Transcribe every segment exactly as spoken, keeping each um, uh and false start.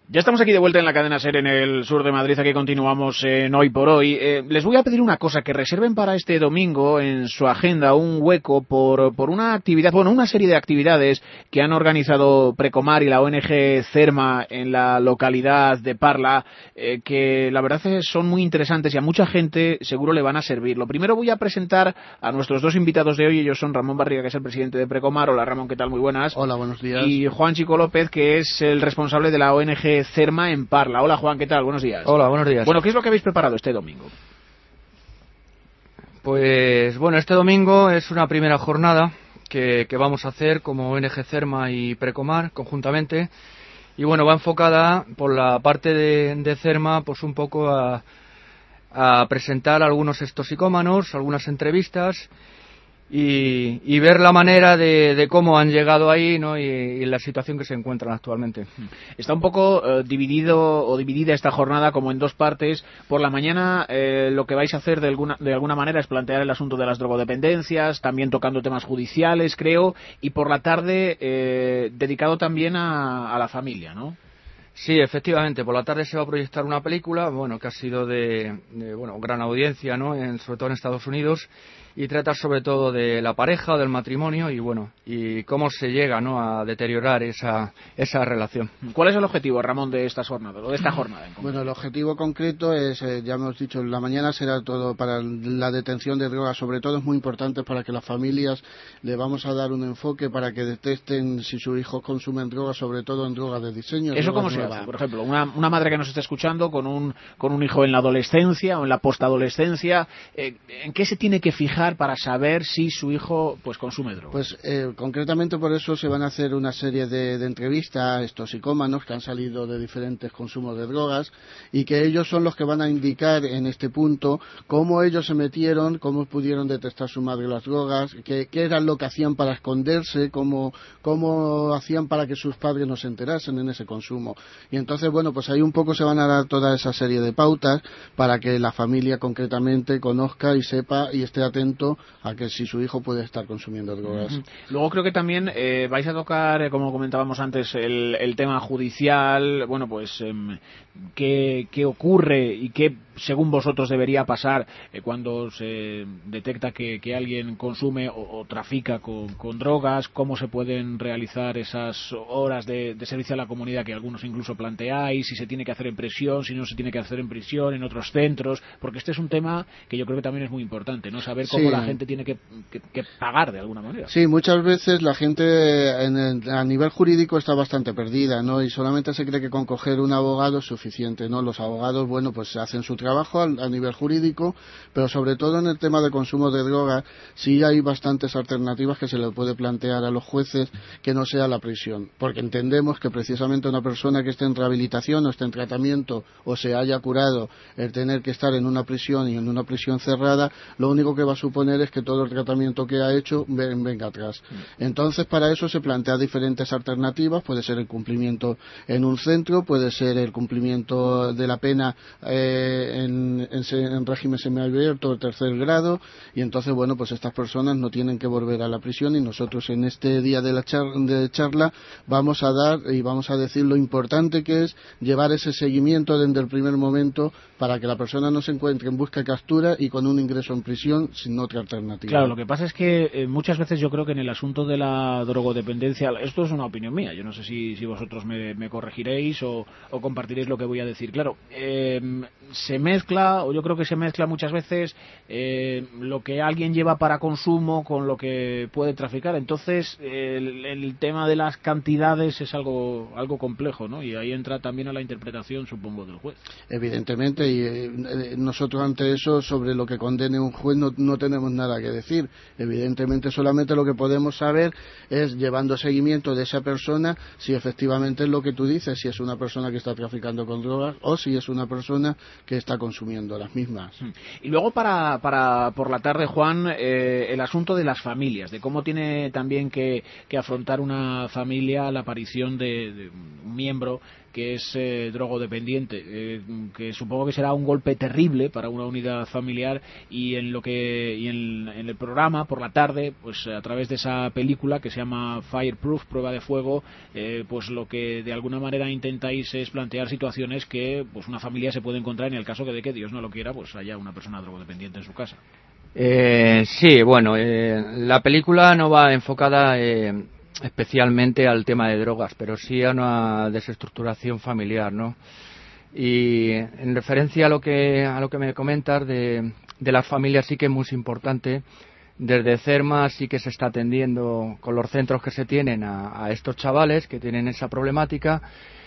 Ya estamos aquí de vuelta en la cadena SER en el sur de Madrid, aquí continuamos en Hoy por Hoy. Eh, les voy a pedir una cosa, que reserven para este domingo en su agenda un hueco por, por una actividad, bueno, una serie de actividades que han organizado Precomar y la O N G Cerma en la localidad de Parla, eh, que la verdad es, son muy interesantes y a mucha gente seguro le van a servir. Lo primero voy a presentar a nuestros dos invitados de hoy, ellos son Ramón Barriga, que es el presidente de Precomar. Hola Ramón, ¿qué tal? Muy buenas. Hola, buenos días. Y Juan Chico López, que es el responsable de la O N G Cerma en Parla. Hola Juan, ¿qué tal? Buenos días. Hola, buenos días. Bueno, ¿qué es lo que habéis preparado este domingo? Pues bueno, este domingo es una primera jornada que, que vamos a hacer como O N G Cerma y Precomar conjuntamente. Y bueno, va enfocada por la parte de, de Cerma, pues un poco a, a presentar a algunos toxicómanos, algunas entrevistas y, y ver la manera de, de cómo han llegado ahí, ¿no? y, y la situación que se encuentran actualmente. Está un poco eh, dividido o dividida esta jornada como en dos partes. Por la mañana eh, lo que vais a hacer de alguna, de alguna manera es plantear el asunto de las drogodependencias, también tocando temas judiciales, creo, y por la tarde eh, dedicado también a, a la familia, ¿no? Sí, efectivamente, por la tarde se va a proyectar una película, bueno, que ha sido de, de bueno, gran audiencia, ¿no? En, sobre todo en Estados Unidos, y trata sobre todo de la pareja, del matrimonio y bueno, y cómo se llega, ¿no? A deteriorar esa esa relación. ¿Cuál es el objetivo, Ramón, de estas jornadas, o de esta jornada? Bueno, el objetivo concreto es, eh, ya hemos dicho, en la mañana será todo para la detención de drogas, sobre todo es muy importante para que las familias le vamos a dar un enfoque para que detecten si sus hijos consumen drogas, sobre todo en drogas de diseño. ¿Eso cómo se hace? Por ejemplo, una, una madre que nos está escuchando con un, con un hijo en la adolescencia o en la postadolescencia, eh, ¿en qué se tiene que fijar para saber si su hijo pues consume drogas? Pues eh, concretamente por eso se van a hacer una serie de, de entrevistas a estos toxicómanos que han salido de diferentes consumos de drogas y que ellos son los que van a indicar en este punto cómo ellos se metieron, cómo pudieron detectar su madre las drogas, qué, qué era lo que hacían para esconderse, cómo, cómo hacían para que sus padres no se enterasen en ese consumo. Y entonces, bueno, pues ahí un poco se van a dar toda esa serie de pautas para que la familia concretamente conozca y sepa y esté atento a que si su hijo puede estar consumiendo drogas. Uh-huh. Luego creo que también eh, vais a tocar, eh, como comentábamos antes, el, el tema judicial, bueno, pues eh, qué, qué ocurre y qué, según vosotros, debería pasar eh, cuando se detecta que, que alguien consume o, o trafica con, con drogas, cómo se pueden realizar esas horas de, de servicio a la comunidad que algunos incluso planteáis, si se tiene que hacer en prisión, si no se tiene que hacer en prisión, en otros centros, porque este es un tema que yo creo que también es muy importante, ¿no? Saber cómo sí. la gente tiene que, que, que pagar de alguna manera. Sí, muchas veces la gente en el, a nivel jurídico está bastante perdida, ¿no? Y solamente se cree que con coger un abogado es suficiente, ¿no? Los abogados, bueno, pues hacen su trabajo a, a nivel jurídico, pero sobre todo en el tema de consumo de drogas sí hay bastantes alternativas que se le puede plantear a los jueces que no sea la prisión, porque entendemos que precisamente una persona que esté en rehabilitación o esté en tratamiento o se haya curado, el tener que estar en una prisión y en una prisión cerrada, lo único que va a suponer es que todo el tratamiento que ha hecho venga atrás. Entonces, para eso se plantea diferentes alternativas, puede ser el cumplimiento en un centro, puede ser el cumplimiento de la pena eh, en, en, en régimen semiabierto o tercer grado, y entonces, bueno, pues estas personas no tienen que volver a la prisión y nosotros en este día de la char de charla vamos a dar y vamos a decir lo importante que es llevar ese seguimiento desde el primer momento para que la persona no se encuentre en busca y captura y con un ingreso en prisión sin otra alternativa. Claro, lo que pasa es que eh, muchas veces yo creo que en el asunto de la drogodependencia, esto es una opinión mía, yo no sé si, si vosotros me, me corregiréis o, o compartiréis lo que voy a decir. Claro, eh, se mezcla, o yo creo que se mezcla muchas veces eh, lo que alguien lleva para consumo con lo que puede traficar, entonces eh, el, el tema de las cantidades es algo, algo complejo, ¿no? Y ahí entra también a la interpretación, supongo, del juez. Evidentemente, y eh, nosotros ante eso, sobre lo que condene un juez, no, no tenemos nada que decir. Evidentemente, solamente lo que podemos saber es, llevando seguimiento de esa persona, si efectivamente es lo que tú dices, si es una persona que está traficando con drogas o si es una persona que está consumiendo las mismas. Y luego, para, para por la tarde, Juan, eh, el asunto de las familias, de cómo tiene también que, que afrontar una familia la aparición de, de un miembro que es eh, drogodependiente, eh, que supongo que será un golpe terrible para una unidad familiar, y en lo que y en, en el programa por la tarde, pues a través de esa película que se llama Fireproof, Prueba de Fuego, eh, pues lo que de alguna manera intentáis es plantear situaciones que pues una familia se puede encontrar en el caso de que Dios no lo quiera, pues haya una persona drogodependiente en su casa. Eh, sí, bueno, eh, la película no va enfocada eh, especialmente al tema de drogas, pero sí a una desestructuración familiar, ¿no? Y en referencia a lo que a lo que me comentas de, de las familias, sí que es muy importante. Desde CERMA sí que se está atendiendo con los centros que se tienen a, a estos chavales que tienen esa problemática,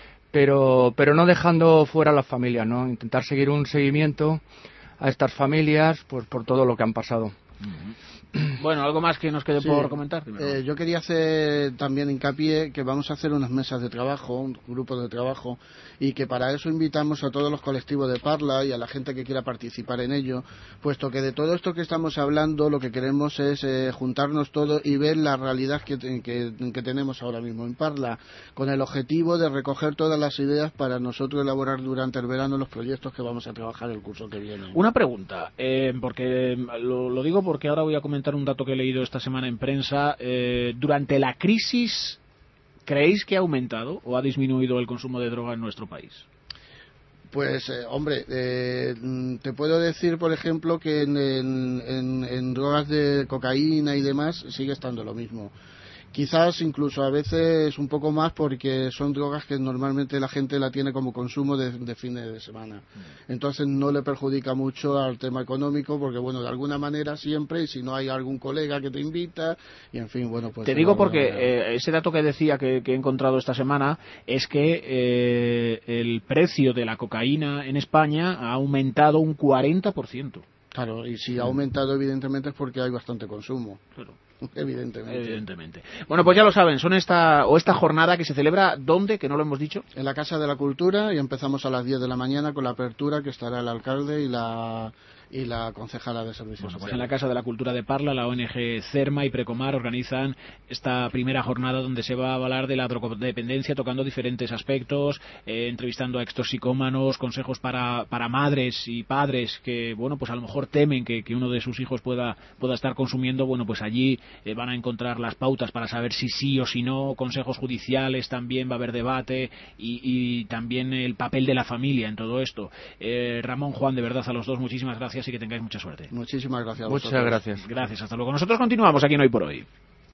pero pero no dejando fuera a las familias, ¿no? Intentar seguir un seguimiento a estas familias pues por todo lo que han pasado. Uh-huh. Bueno, ¿algo más que nos quede sí, por comentar? Eh, yo quería hacer también hincapié que vamos a hacer unas mesas de trabajo, un grupo de trabajo, y que para eso invitamos a todos los colectivos de Parla y a la gente que quiera participar en ello, puesto que de todo esto que estamos hablando lo que queremos es eh, juntarnos todos y ver la realidad que, que, que tenemos ahora mismo en Parla, con el objetivo de recoger todas las ideas para nosotros elaborar durante el verano los proyectos que vamos a trabajar el curso que viene. Una pregunta, eh, porque lo, lo digo porque ahora voy a comentar un dato que he leído esta semana en prensa. Eh, durante la crisis, ¿creéis que ha aumentado o ha disminuido el consumo de droga en nuestro país? Pues, eh, hombre, eh, te puedo decir, por ejemplo, que en, en, en, en drogas de cocaína y demás sigue estando lo mismo. Quizás incluso a veces un poco más, porque son drogas que normalmente la gente la tiene como consumo de, de fines de semana. Entonces no le perjudica mucho al tema económico, porque bueno, de alguna manera siempre, y si no hay algún colega que te invita, y en fin, bueno, pues... Te digo porque eh, ese dato que decía que, que he encontrado esta semana es que eh, el precio de la cocaína en España ha aumentado un cuarenta por ciento. Claro, y si ha aumentado evidentemente es porque hay bastante consumo. Claro. Evidentemente. Evidentemente. Bueno, pues ya lo saben, son esta o esta jornada que se celebra, ¿dónde? Que no lo hemos dicho. En la Casa de la Cultura, y empezamos a las diez de la mañana con la apertura, que estará el alcalde y la y la concejala de servicios bueno, sociales. Pues en la Casa de la Cultura de Parla, la O N G CERMA y Precomar organizan esta primera jornada donde se va a hablar de la drogodependencia, tocando diferentes aspectos, eh, entrevistando a extoxicómanos, consejos para, para madres y padres que, bueno, pues a lo mejor temen que, que uno de sus hijos pueda, pueda estar consumiendo. Bueno, pues allí eh, van a encontrar las pautas para saber si sí o si no, consejos judiciales, también va a haber debate y, y también el papel de la familia en todo esto. Eh, Ramón, Juan, de verdad a los dos muchísimas gracias y que tengáis mucha suerte. Muchísimas gracias a Muchas vosotros. gracias. Gracias, hasta luego. Nosotros continuamos aquí en Hoy por Hoy.